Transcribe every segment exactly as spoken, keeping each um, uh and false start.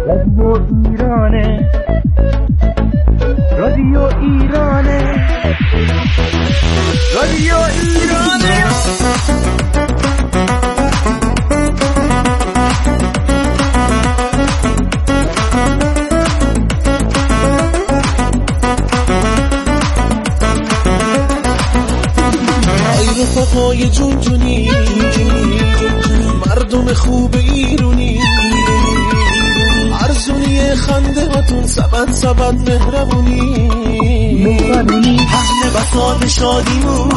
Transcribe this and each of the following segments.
رادیو ایرانه، رادیو ایرانه، رادیو ایرانه. ای رفقای جون جونی، مردم خوب ایرونی، ارزونی خنده هاتون سبد سبد مهربونی، اهل بساط شادیمون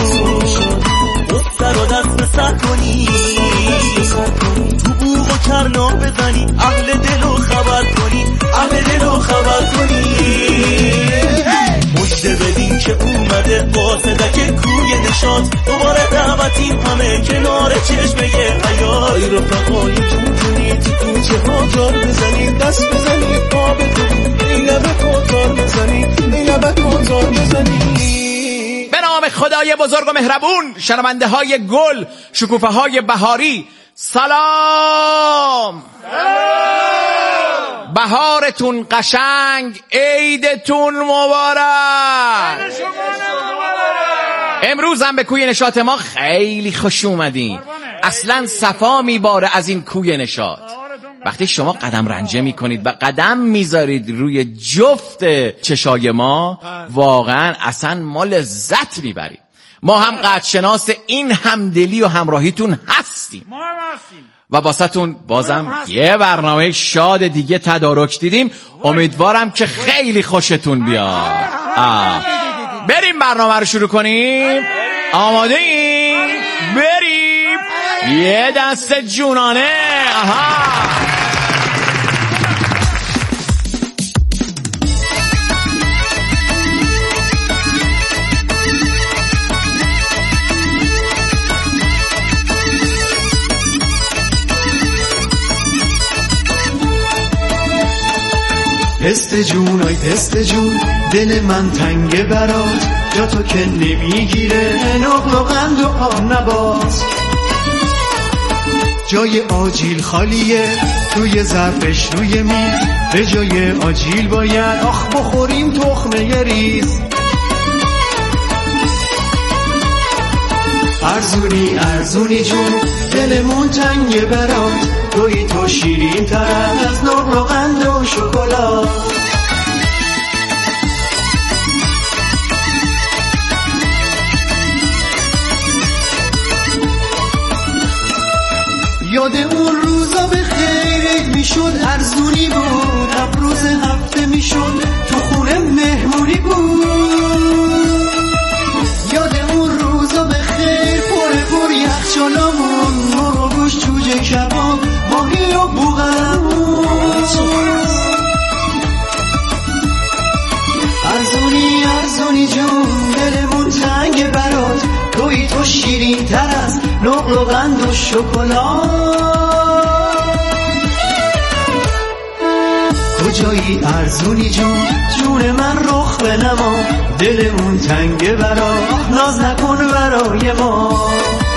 دختر و دست سر کنی، تو بوغ و کرنا بزنی، اهل دل و خبر کنی، اهل دل و خبر کنی. مجده بدین که اومده قاصدک کوی نشاط، دوباره دعوتیم همه کنار چشمه حیات. ای رفقای جون جونی تو کوچه ها جار بزنید، دست بزنید پا بزنید، ای لبه کتار بزنید، ای لبه کتار بزنید. به نام خدای بزرگ و مهربون، شنونده های گل، شکوفه های بهاری، سلام. بهارتون قشنگ، عیدتون مبارک. امروز هم به کوی نشاط ما خیلی خوش اومدین. اصلا صفا میباره از این کوی نشاط. وقتی شما قدم رنجه میکنید و قدم میذارید روی جفت چشای ما، واقعا اصلا ما لذت میبرید. ما هم قدرشناس این همدلی و همراهیتون هستیم و واسهتون بازم یه برنامه شاد دیگه تدارک دیدیم. امیدوارم که خیلی خوشتون بیاد. آه. بریم برنامه رو شروع کنیم. آماده این؟ بریم یه دست جونانه. آها. پست جون آی پست جون، دل من تنگه برات، جا تو که نمیگیره نقل و قند و آب نبات. جای آجیل خالیه توی ظرفش روی میز، به جای آجیل باید آخ بخوریم تخمه ریز. ارزونی ارزونی جون، دلمون تنگه برات، توی تو شیرین تر از نقل و قند و شکلات. یاد اون روزا به خیر میشد، ارزونی بود، ابروز هفته میشد، تو خونه مهمونی بود. یاد اون روزا به خیر، پر پر یخچالامون، مرغ و گوشت، جوجه کباب، ماهی و بوغلمون. ارزونی ارزونی جون، دلمون تنگه برات، توی تو شیرین تر از نقل و قند و شکلات. کجایی ارزونی جون، جون من رخ بنما، دلمون تنگه برات، ناز نکن برای ما.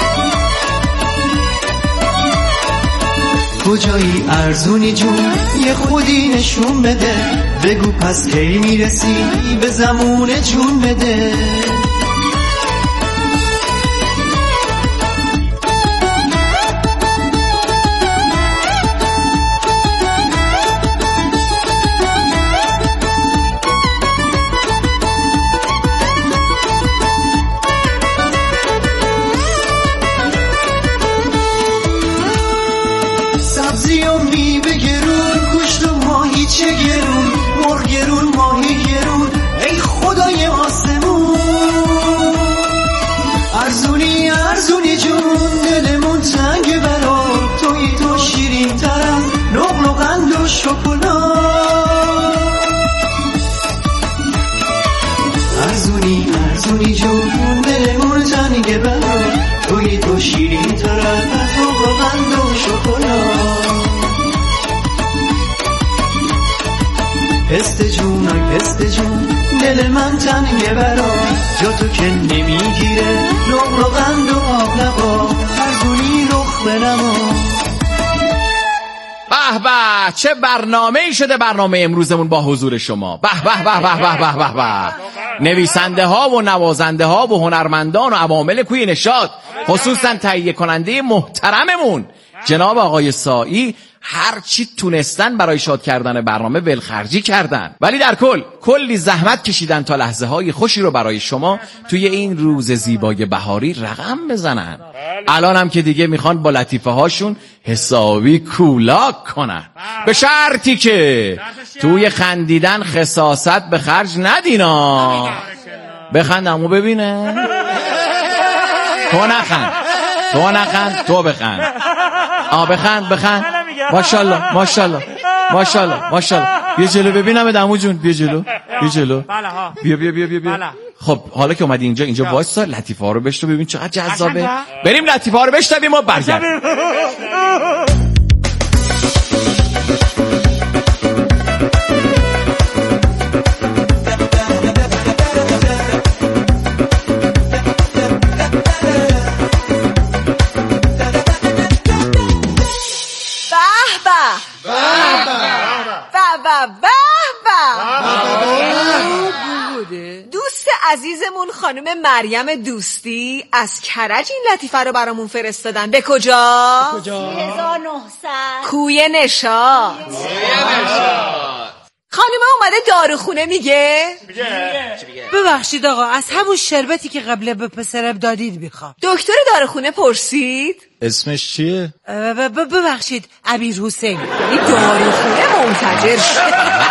کجایی ارزونی جون، یه خودی نشون بده، بگو پس کی میرسی به زمون جون بده. ارزونی ارزونی جون، دلمون تنگه برات، توی تو شیرین تر از نقل و قند و شکلات. پست جون آی پست جون، دل من تنگه برات، جا تو که نمیگیره نقل و قند و آب نبات. ارزونی رخ بنما. به به به، چه برنامه‌ای شده برنامه امروزمون با حضور شما. به به به به به به به به. نویسنده ها و نوازنده ها و هنرمندان و عوامل کوی نشاط، خصوصا تهیه کننده محترممون جناب آقای سایی، هر چی تونستن برای شاد کردن برنامه ولخرجی کردن، ولی در کل کلی زحمت کشیدن تا لحظه های خوشی رو برای شما توی این روز زیبای بهاری رقم بزنن. الان هم که دیگه میخوان با لطیفه هاشون حسابی کولاک کنن، به شرطی که توی خندیدن خساست به خرج ندینا. بخندمو ببینه. تو نخند، تو نخند، تو بخند. آ بخند بخند. ماشاءالله ماشاءالله ماشاءالله ماشاءالله. بیا جلو ببینم دمو جون، بیا جلو بیا جلو. بیا بیا بیا بیا بیا. خب حالا که اومدی اینجا اینجا وایسا، لطیفه ها رو بشنو ببین چقدر جذابه. بریم لطیفه ها رو بشنویم و برگردیم. دوست عزیزمون خانم مریم دوستی از کرج این لطیفه رو برامون فرستادن. به کجا؟ هزار و نهصد کوی نشاط. خانم اومده داروخونه میگه ببخشید آقا، از همون شربتی که قبل به پسرم دادید میخوام. دکتر داروخونه پرسید اسمش چیه؟ ببخشید امیر حسین. یعنی داروخونه منتظر شد.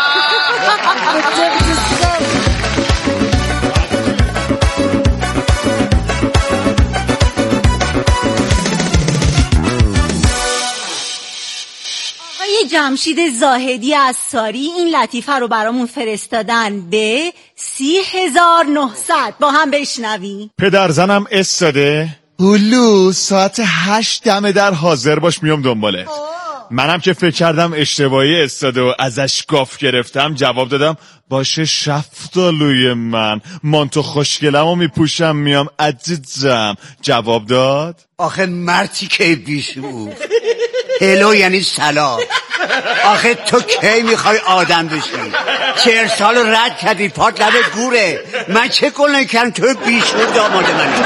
جمشید زاهدی از ساری این لطیفه رو برامون فرستادن به سی هزار نهصد. با هم بشنویم. پدر زنم استاده هلو ساعت هشت دم در حاضر باش، میام دنبالت. منم که فکر کردم اشتباهی استاده و ازش گاف گرفتم، جواب دادم باشه شفتالوی من، مانتو خوشگلمو میپوشم میام عزیزم. جواب داد آخه مرتی که بیشو هلو یعنی سلام. آخه تو کی میخوای آدم بشی؟ چهر سال رد کردی، پات لبه گوره. من چه گونه کردم تو بیشور داماد منی؟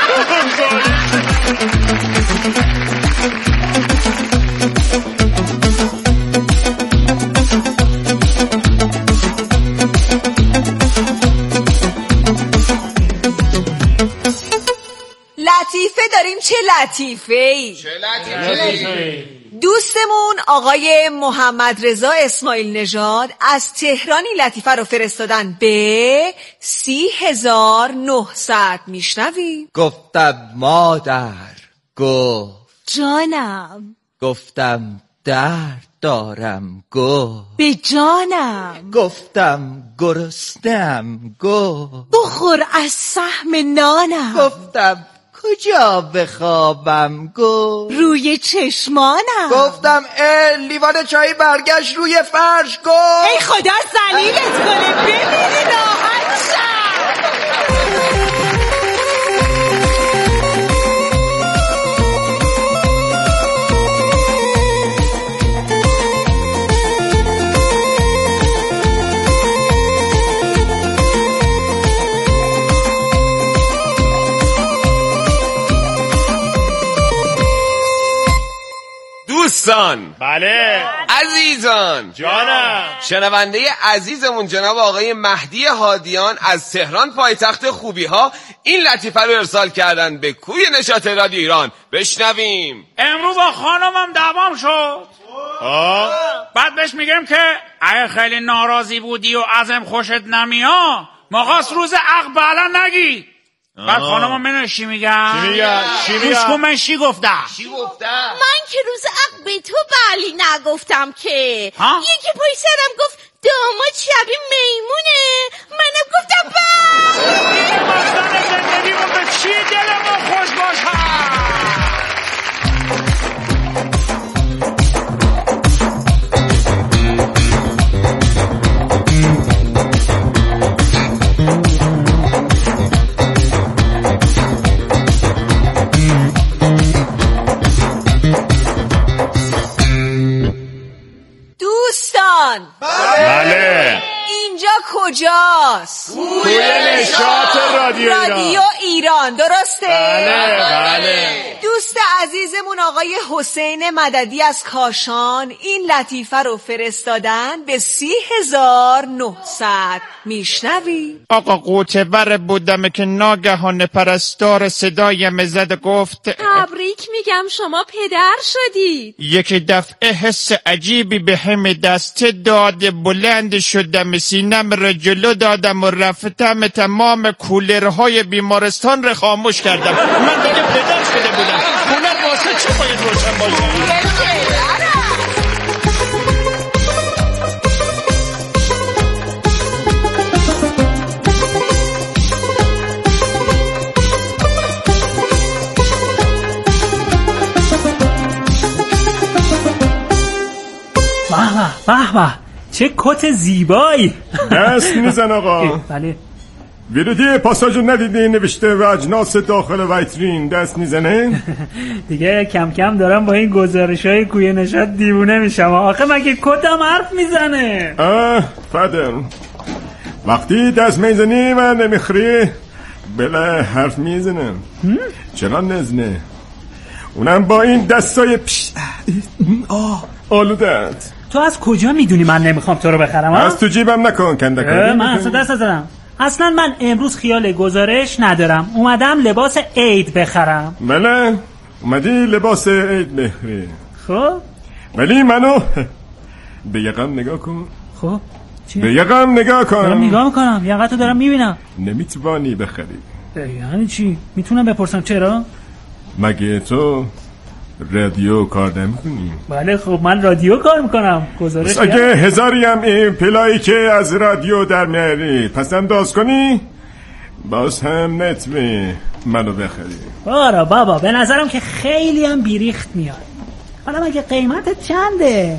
لطیفه داریم. چه لطیفه ای؟ چه لطیفه؟ دوستمون آقای محمد رضا اسماعیل نژاد از تهرانی لطیفه رو فرستادن به سی هزار نهصد. میشنویم. گفتم مادر، گفت جانم. گفتم درد دارم، گفت به جانم. گفتم گرسنم، گفت بخور از سهم نانم. گفتم کجا بخوابم، گفت روی چشمانم. گفتم اه لیوان چای برگشت روی فرش، گفت ای خدا ذلیلت کنه بمیری راحت شم. دوستان، بله عزیزان، جانم، شنونده عزیزمون جناب آقای مهدی هادیان از تهران پایتخت خوبی ها این لطیفه رو ارسال کردن به کوی نشاط رادیو ایران. بشنویم. امروز با خانمم دعوام شد. آه بعد بهش میگم که اگه خیلی ناراضی بودی و ازم خوشت نمیاد مخواست روز عقل بلا نگی. بعد خانمم منو چی میگم؟ چی میگم؟ چی میگم؟ گوش کن من چی گفتم. چی گفتم؟ من که روز عقل به تو بلی نگفتم که. ها؟ یکی پای سرم گفت داماد شبیه میمونه، منم گفتم بله. مستن زندگیمون به چی دلمون خوش باشه. ایران. بله. اینجا کجاست؟ کوی نشاط رادیو ایران. رادیو ایران درسته؟ بله بله. دوست عزیزمون آقای حسین مددی از کاشان این لطیفه رو فرستادن به سی هزار نهصد. میشنوی؟ آقا قوتور بودم که ناگهان پرستار صدایم زد گفت تبریک میگم شما پدر شدید. یک دفعه حس عجیبی به هم دست داد، بلند شدم، سینم را جلو دادم و رفتم تمام کولرهای بیمارستان را خاموش کردم. من دیگه پدر شده بودم. کولر واسه چه باید روشن باشه؟ به به به چه کت زیبایی. دست میزن آقا. بله. ورودی پاساژ ندیدی نوشته و اجناس داخل ویترین دست میزنه؟ دیگه کم کم دارم با این گزارش‌های کوی نشاط دیوونه میشم. آخه مگه کتم حرف میزنه؟ آه فدر وقتی دست میزنی و نمیخری بله حرف میزنم. چرا نزنه؟ اونم با این دستای پش آه آلودت. تو از کجا میدونی من نمیخوام تو رو بخرم؟ از تو جیبم نکن کندکاری. من اصلا دست نزدم. اصلا من امروز خیال گزارش ندارم، اومدم لباس عید بخرم. بله اومدی لباس عید بخری. خب ولی منو به یقم نگاه کن. خب چی؟ به یقم نگاه کن. دارم نگاه میکنم، یقتو دارم میبینم. نمیتوانی بخری. یعنی چی؟ میتونم بپرسم چرا؟ مگه تو رادیو کار نمیکنی؟ بله خب من رادیو کار میکنم. گزارش اگه هزاری هم این پلایی که از رادیو در میاری پس انداز کنی باز هم نتونی منو بخری. بارا بابا به نظرم که خیلی هم بیریخت میاد. حالا مگه قیمت چنده؟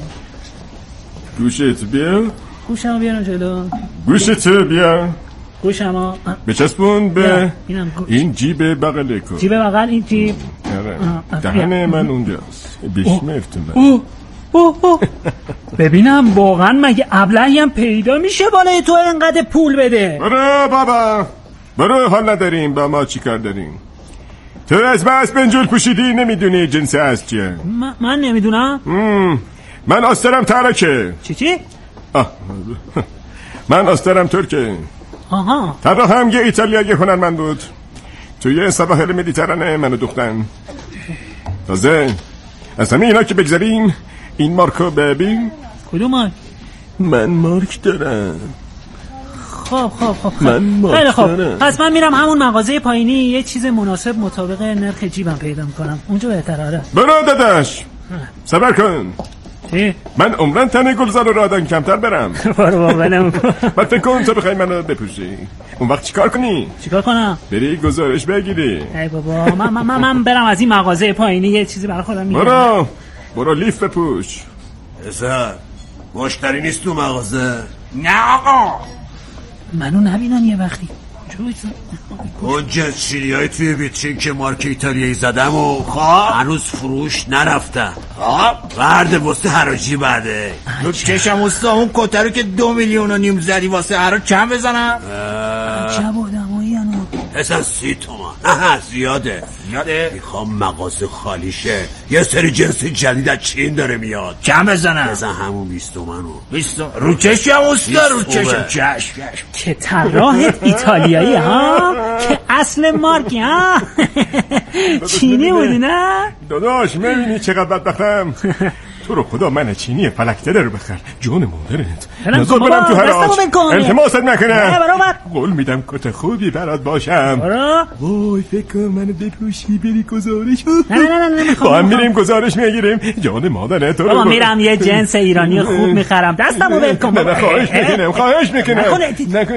گوشت بیا. گوشمو بیارم جلو. گوشت بیا. گوشمو بچسبون به گوش. این جیب بغل کن. جیب بغل این جیب. دهن من اونجاست. بیشمرتون اوه اوه اوه. ببینم واقعا مگه ابلهی هم پیدا میشه بالای تو اینقدر پول بده؟ برو بابا برو، حال نداریم با ما چی کار داریم. تو از بس بنجول پوشیدی نمیدونی جنس از چیه. من, من نمیدونم. من آسترم ترکه. چی چی؟ آه. من آسترم ترکه. آها. طراح هم یه ایتالیایی هنرمند بود. توی سواحل مدیترانه منو دوختن. تازه از همه اینا که بگذاریم این مارکو ببین. کدوم مارک؟ من مارک دارم. خب خب خب من مارک خب. دارم. پس من میرم همون مغازه پایینی یه چیز مناسب مطابق نرخ جیبم پیدا میکنم. اونجا بهتره. آره برو داداش صبر کن. چی؟ من عمرن تنه گلزار رو آدم کمتر برم. برو بابا نمیکن. بعد فکر کن تو بخوای منو بپوشی اون وقت چیکار کنی؟ چیکار کنم؟ بری گزارش بگیری. ای بابا من من من برم از این مغازه پایینی یه چیزی برای خودم میگیرم. برو برو لیف بپوش. پسر مشتری نیست تو مغازه؟ نه آقا منو نبینن یه وقتی. اون جنسیلی های توی ویترین که مارک ایتالیایی زدم و هنوز فروش نرفتن. برده واسه حراجی برده. تو چشم استا اون کتر رو که دو میلیون و نیم زدی واسه حراج چند بزنم؟ عجب آدمایی هنو. اصلا سی تومن. نه زیاده زیاده؟ میخوام مغازه خالی شه. یه سری جنس جدید از چین داره میاد. چند بزنم؟ بزن همون بیست تومن رو. بیست تومن رو چشم استا رو چشم. چشم چشم. که طراحت ایتالیایی ها که اصل مارکی ها چینی بودی نه؟ داداش میبینی چقدر بدبختم. تو رو خدا من چینی فلکتره رو بخر جون مادرت. نظر برم تو هراج التماست نکنم. قول میدم کت خوبی برات باشم. وای فکر کن منو بپوشی بری گزارش. نه نه نه نه با هم میریم گزارش میگیریم جان مادرت. تو رو میرم یه جنس ایرانی خوب میخرم. دستمو ول کن. نه خواهش میکنم خواهش میکنم نکن.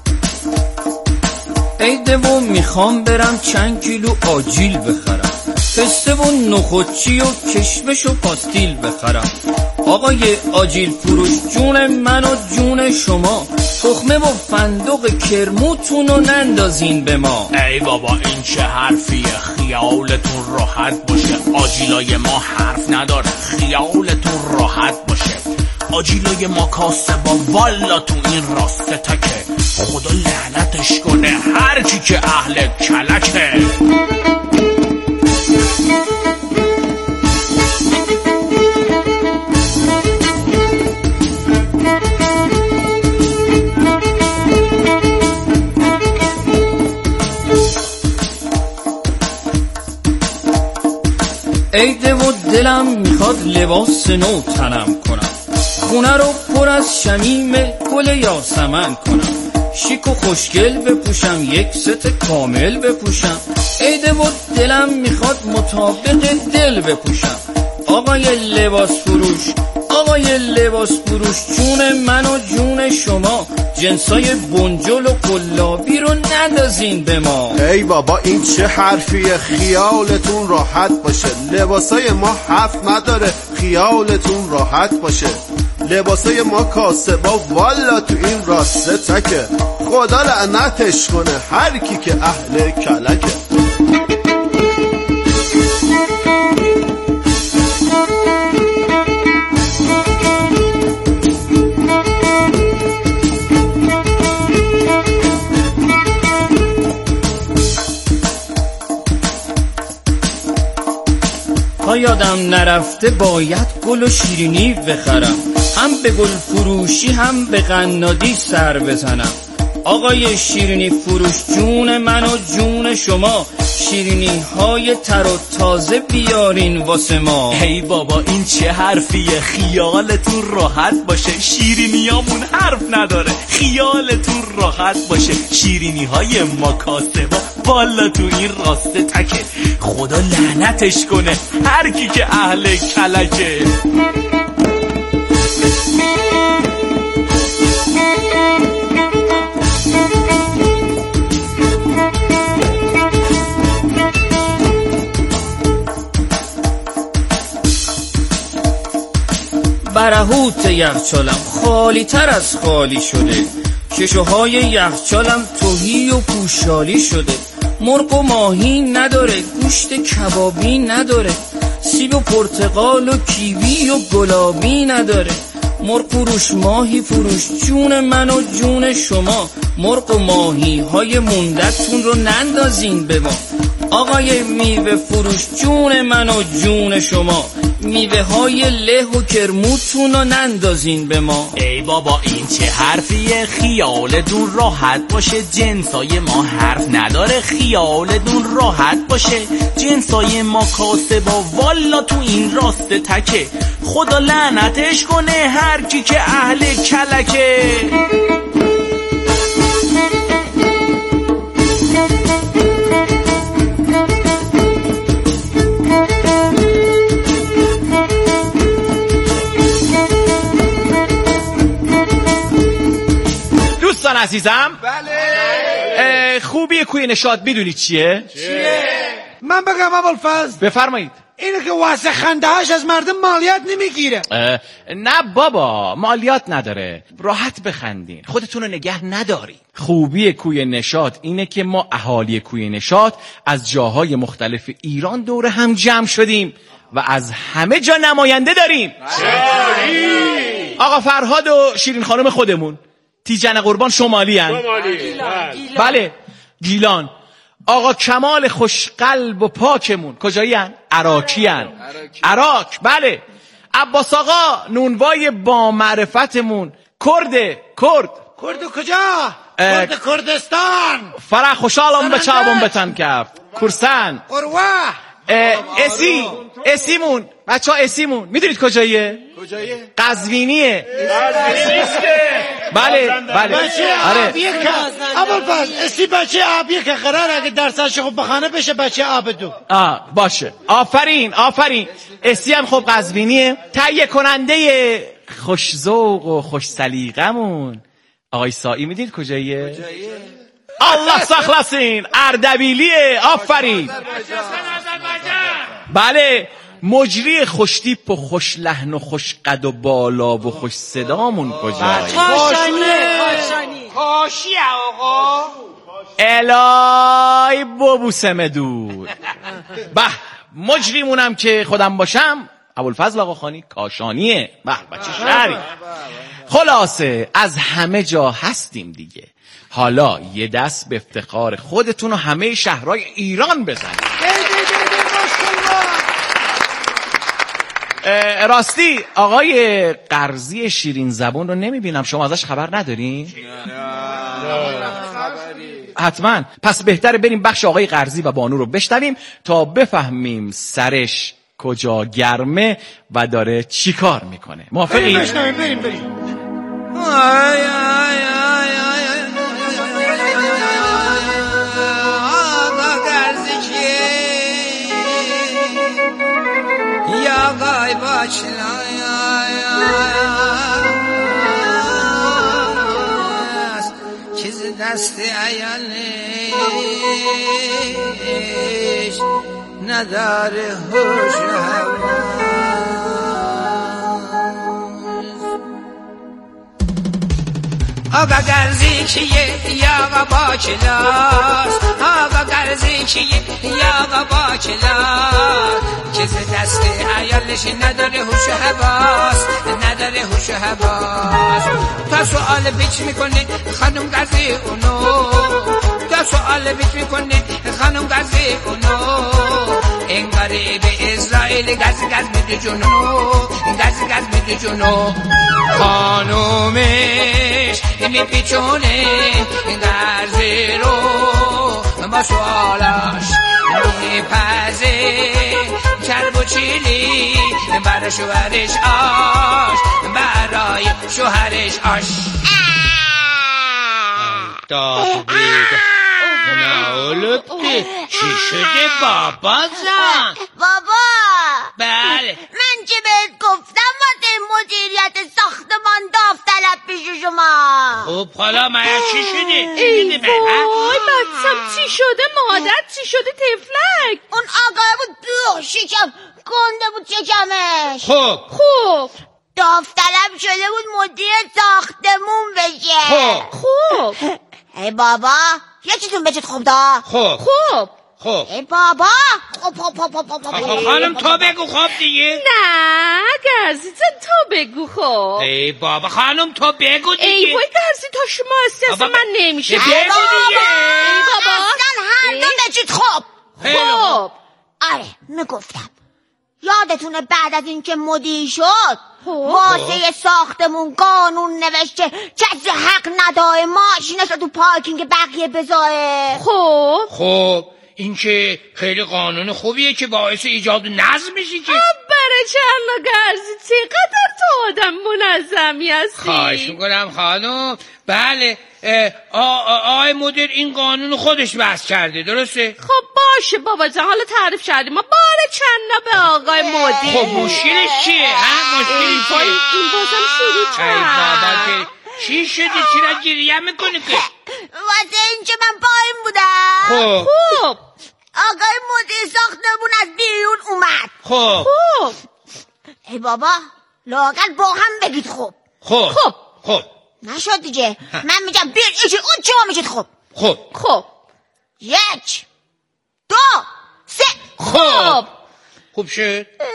عیده و میخوام برم چند کیلو آجیل بخرم. پسته و نخودچی و کشمش و پاستیل بخرم. آقای آجیل فروش جون من و جون شما، تخمه و فندق کرموتون رو نندازین به ما. ای بابا این چه حرفیه؟ خیالتون راحت باشه، آجیلای ما حرف نداره، خیالتون راحت باشه. آجیلای ما کاسه با والا تو این راسته تکه، خدا لعنتش کنه هر کی که اهل کلکه. عیده و دلم میخواد لباس نو تنم کنم، خونه رو پر از شمیم گل یاسمن کنم، شیک و خوشگل بپوشم، یک ست کامل بپوشم. عیده و دلم میخواد مطابق دل بپوشم. آقای لباس فروش، آقای لباس فروش جون من و جون شما، جنسای بنجل و قلابی رو نندازین به ما. ای بابا این چه حرفیه؟ خیالتون راحت باشه، لباسای ما حرف نداره، خیالتون راحت باشه. لباسای ما کاسه با والا تو این راسته تکه، خدا لعنتش کنه هر کی که اهل کلکه. تا یادم نرفته باید گل و شیرینی بخرم، هم به گل فروشی هم به قنادی سر بزنم. آقای شیرینی فروش جون من و جون شما، شیرینی های تر و تازه بیارین واسه ما. ای بابا این چه حرفیه؟ خیالتون راحت باشه، شیرینیامون حرف نداره، خیالتون راحت باشه. شیرینی های ما کاسه با والا تو این راسته تکه، خدا لعنتش کنه هر کی که اهل کلکه. برهوت یخچالم خالی تر از خالی شده، ششوهای یخچالم تهی و پوشالی شده. مرغ و ماهی نداره، گوشت کبابی نداره، سیب و پرتقال و کیوی و گلابی نداره. مرغ فروش ماهی فروش جون من و جون شما، مرغ و ماهی های موندتون رو نندازین به ما. آقای میوه فروش جون من و جون شما، میوه های له و کرموتون رو نندازین به ما. ای بابا این چه حرفیه؟ خیالتون راحت باشه، جنسای ما حرف نداره، خیالتون راحت باشه. جنسای ما کاسه با والا تو این راسته تکه، خدا لعنتش کنه هر کی که اهل کلکه. دوستان عزیزم، بله خوبی کوی نشاط میدونی چیه؟ چیه؟ من بگم ابوالفضل؟ بفرمایید. اینه که واسه خنده هاش از مردم مالیات نمیگیره. نه بابا مالیات نداره، راحت بخندین، خودتون رو نگه ندارین. خوبی کوی نشاط اینه که ما اهالی کوی نشاط از جاهای مختلف ایران دور هم جمع شدیم و از همه جا نماینده داریم. آقا فرهاد و شیرین خانم خودمون تیجن قربان شمالی هن. بله گیلان. آقا کمال خوشقلب و پاکمون کجایی هن؟ عراکی هن. عراق. بله عباس آقا نونوای با معرفتمون کرده. کرد کرد کجا؟ کرد کردستان. فرح خوشحالم به چابون بتن کف کرسن قروه اسی اسیمون بچه ها اسیمون میدونید کجاییه؟ کجاییه؟ قزوینیه. بله بله. بچه آبیه که ابوالفضل اسی بچه آبیه که قرار اگه درسش خوب بخانه بشه بچه آب دو. آه باشه آفرین آفرین. اسی هم خب قزوینیه. تهیه کننده خوش ذوق و خوش سلیقمون آقای سایی میدونید کجاییه؟ کجاییه؟ الله سخلصین اردبیلیه. آفرین. بله، مجری خوش تیپ و خوش لحن و خوش قد و بالا و خوش صدامون کجاست؟ کاشانیه کاشانی کاشیه آقا الای ببوسم دور. به مجریمونم که خودم باشم ابوالفضل آقاخانی کاشانیه. به بچه شهری. خلاصه از همه جا هستیم دیگه، حالا یه دست به افتخار خودتون و همه شهرهای ایران بزنید. راستی آقای قرضی شیرین زبون رو نمیبینم، شما ازش خبر ندارین؟ حتما. پس بهتره بریم بخش آقای قرضی و بانو رو بشنویم تا بفهمیم سرش کجا گرمه و داره چی کار میکنه. موافقی؟ بریم بشنویم. بریم بریم. آقای باچلا چیز دست ایالش نداره هوش و آقا گرزی کیه یا آقا باچلاست، آقا گرزی کیه یا آقا باچلاست، چیز دست عیالش نداره هوش و حواس، نداره هوش و حواس. تا سؤال بیچ میکنه خانم گرزی اونو، تا سؤال بیچ میکنه خانم گرزی اونو، انگاری به اسرائیل گز گز میده جنو، گز گز میده جنو. خانومش میپیچونه گرزی رو با سوالاش میپزه، چرب و چیلی برای شوهرش آش، برای شوهرش آش. داد بیده ناولوبتی چی شده بابا زن؟ بابا بله من چه بهت گفتم واسه مدیریت ساختمان داوطلب پیش شما. خب حالا من چی شده؟ ای وای بچم چی شده؟ مادر چی شده؟ تفلک اون آقا بود بیو شکم گنده بود شکمش. خب خب داوطلب شده بود مدیر ساختمون بشه. خب خب ای بابا یه چیزون بچت خوب دا. خب خب خب ای بابا خب خب خب خب خب خب خانم تو بگو خب دیگه. نه گرزی جان تو بگو خب. ای بابا خانم تو بگو دیگه. ای وای گرزی تا شما هستی اصلا من نمیشه. بگو دیگه. ای بابا اصلا هر دو بچت خوب. خب آره میگفتم یادتونه بعد از اینکه مدیر شد واسه ساختمون قانون نوشته کسی حق نداره ماشینش رو تو پارکینگ بقیه بذاره. خب خب این که خیلی قانون خوبیه که باعث ایجاد نظم میشه که. برای چند گرزی چقدر تو آدم منظمی هستی. خواهش میکنم خانم. بله آقای مدیر این قانون خودش بحث کرده درسته؟ خب باشه بابا جان حالا تعریف کردیم ما بار چند به آقای مدیر. خب مشکلش چیه؟ ها مشکلش چیه؟ این بازم شروع کرد. ای بابا که چی شده؟ چرا گریه میکنی که؟ واسه این که من پایین بودم. خب خب آقای مدیر ساختمون از بیرون اومد. خب خب ای بابا لااقل با هم بگید خوب. خب خب خب نشد دیگه. من میگم بیر ایچی اون چه ما میگید خوب. خب خب یک دو سه. خب خوب شد.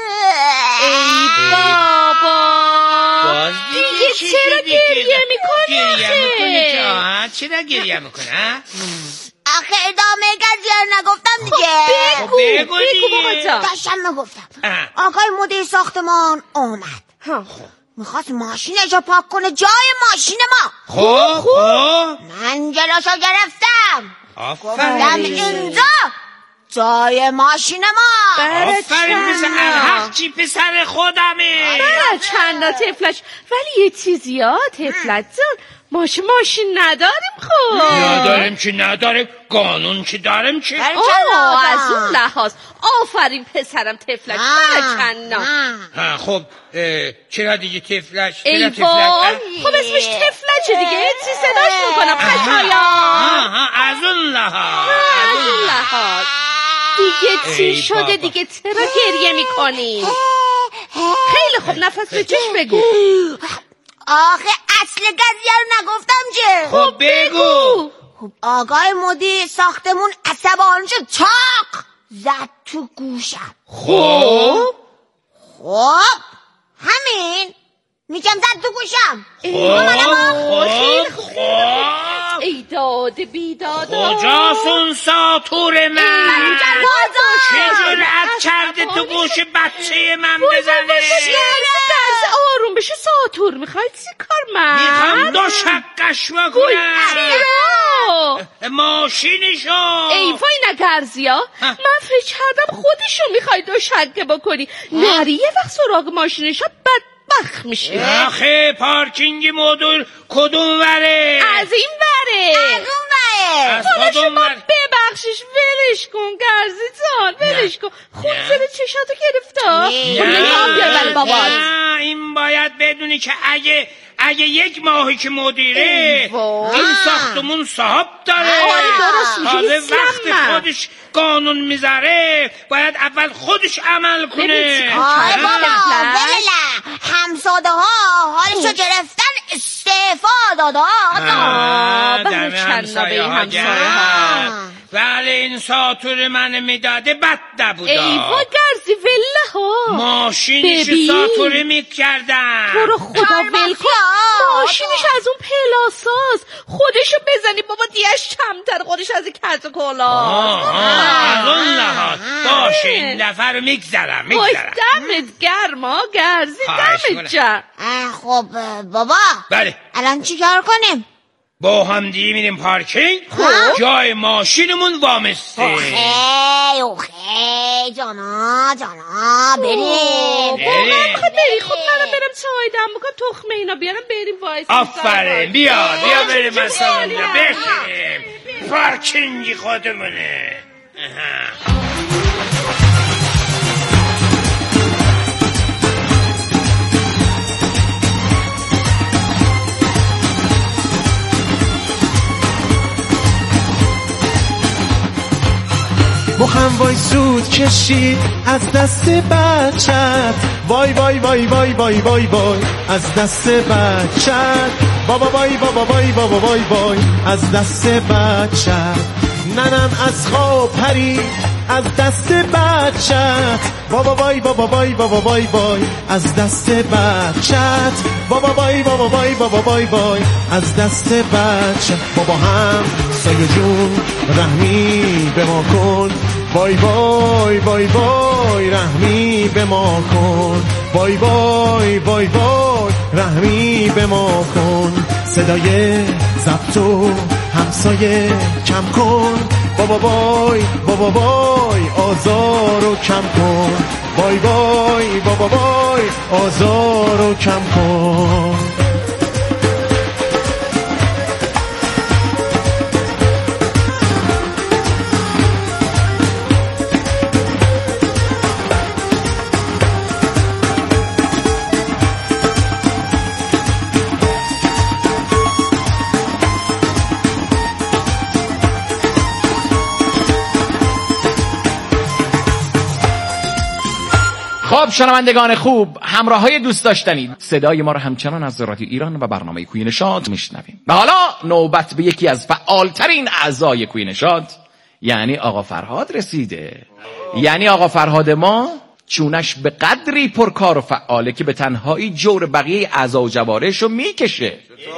ای بابا باز دیگه چرا گریه میکنی؟ گریه میکنی که آها چرا گریه میکنه؟ آخه ادامه قضیه نگفتم دیگه. خب بگو بگو بگو بابا دیگه. جان. داشتم نگفتم آقای مدیر ساختمان اومد میخواست ماشینش رو پاک کنه جای ماشین ما. خب خب من جلوشو گرفتم گفتم آفرین اینجا جای ماشین ما. آفرین پسر الحق چی پسر خودمه. برای چند تفلش ولی یه چیزی ها تفلت جان ماش ماشین نداریم. خب نداریم چی نداریم قانون چی داریم چی. آه از اون لحاظ آفرین پسرم تفلک برای چند ها خب چرا دیگه تفلش ای وای خب اسمش تفلچه دیگه چی صداش میکنم خشایا. ها ها از اون لحاظ از اون لحاظ دیگه چی شده دیگه؟ چرا گریه میکنی؟ خیلی خوب نفس به چشم بگو. آخه اصل قضیه رو نگفتم چه؟ خب بگو. خب آقای مدیر ساختمون عصبانی شد، چاق زد تو گوشم. خب خب همین میگم زد تو گوشم. خب خب ای داد بیداد، کجاست اون ساطور من؟ چجور رد کرده تو گوش بچه من بزنه؟ درز آروم بشه ساطور. میخواید چی کار من؟ میخوام دو شقش بکنم. چرا؟ ماشینشو. ای وای نگرزی ها، من فکر کردم خودشو میخوای دو شقه بکنی. نری یه وقت سراغ ماشینشو بد بخ میشه. آخه پارکینگ مدل کدوم وره؟ از این وره. از اون وره. از خدا کدوم شما وره؟ ببخشش، ولش کن گرزی جان، ولش کن. خون زیر چشاتو گرفتا؟ نه نه، این باید بدونی که اگه اگه یک ماهی که مدیره این ساختمون صاحب داره، تازه وقت خودش قانون میذاره باید اول خودش عمل کنه. آی بابا بله، همساده ها حالشو گرفتن استعفا دادن. دم همسایه ها گرم. ولی این ساطور من میداده بد نبودا. ای وا گرزی وله ها، ماشینش ساطوری میکردن. برو خدا ول کن، ماشینش از اون پلاساز. خودشو بزنی بابا دیش کمتر، خودش از این کج و کلاس. از اون لحاظ باشه، این دفعه رو میگذرم میگذرم. دمت گرما گرزی، دمت گرم. خب بابا بله الان چی کار کنیم؟ با هم دیگه میریم پارکینگ، جای ماشینمون وامسته. اوخی اوخی جانا جانا بریم. واقعا میخواد بری؟ خب منم برم چای دم بکنم، تخمه اینا بیارم بریم وایس. آفرین، بیا بیا بریم مثلا بریم پارکینگی خودمونه. مخم وای سود کشید از دست بچت، وای وای وای وای وای وای وای از دست بچت، بابا وای بابا وای بابا وای وای از دست بچت، ننم از خواب پرید از دست بچت، بابا وای بابا وای بابا وای وای از دست بچت، بابا وای بابا وای بابا وای وای از دست بچت، بابا هم سایه جون رحمی به ما کن، وای وای وای وای رحمی به ما کن، وای وای وای وای رحمی به ما کن، صدای ضبط و همسایه کم کن، بابا وای بابا وای آزار رو کم کن، وای وای بابا وای آزار رو کم کن. خب شنوندگان خوب، همراه های دوست داشتنی، صدای ما رو همچنان از رادیو ایران و برنامه کوی نشاط میشنویم. و حالا نوبت به یکی از فعالترین اعضای کوی نشاط یعنی آقا فرهاد رسیده. یعنی آقا فرهاد ما چونش به قدری پرکار و فعاله که به تنهایی جور بقیه اعضا و جوارحشو میکشه.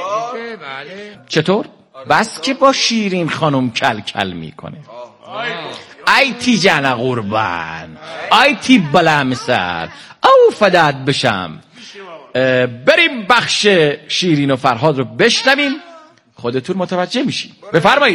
چطور؟ بس که با شیرین خانم کل کل میکنه. ای تی جن قربان، ای تی بلمسر، او فدات بشم. بریم بخش شیرین و فرهاد رو بشنویم، خودتون متوجه میشین. بفرمایید.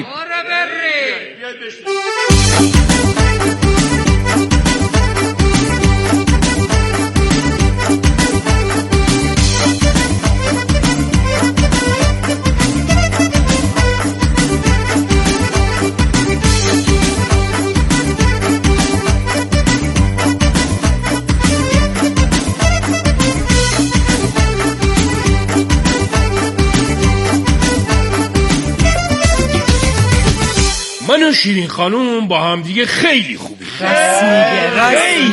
من و شیرین خانوم با هم دیگه خیلی خوبیم. راست میگه راست